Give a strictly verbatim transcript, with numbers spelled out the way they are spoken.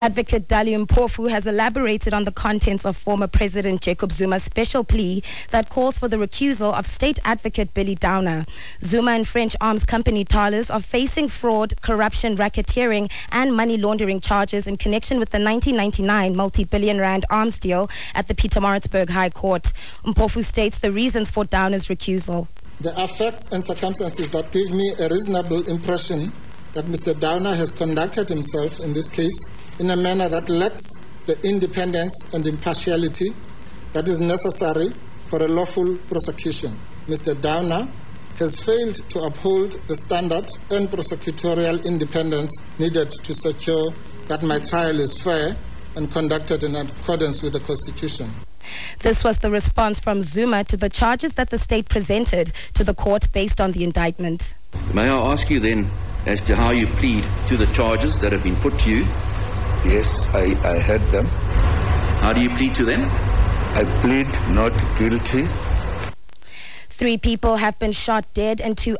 Advocate Dali Mpofu has elaborated on the contents of former President Jacob Zuma's special plea that calls for the recusal of State Advocate Billy Downer. Zuma and French arms company Thales are facing fraud, corruption, racketeering and money laundering charges in connection with the nineteen ninety-nine multi-billion rand arms deal at the Pietermaritzburg High Court. Mpofu states the reasons for Downer's recusal. There are facts and circumstances that give me a reasonable impression that Mister Downer has conducted himself in this case in a manner that lacks the independence and impartiality that is necessary for a lawful prosecution. Mister Downer has failed to uphold the standard and prosecutorial independence needed to secure that my trial is fair and conducted in accordance with the Constitution. This was the response from Zuma to the charges that the state presented to the court based on the indictment. May I ask you then as to how you plead to the charges that have been put to you? Yes, I, I heard them. How do you plead to them? I plead not guilty. Three people have been shot dead and two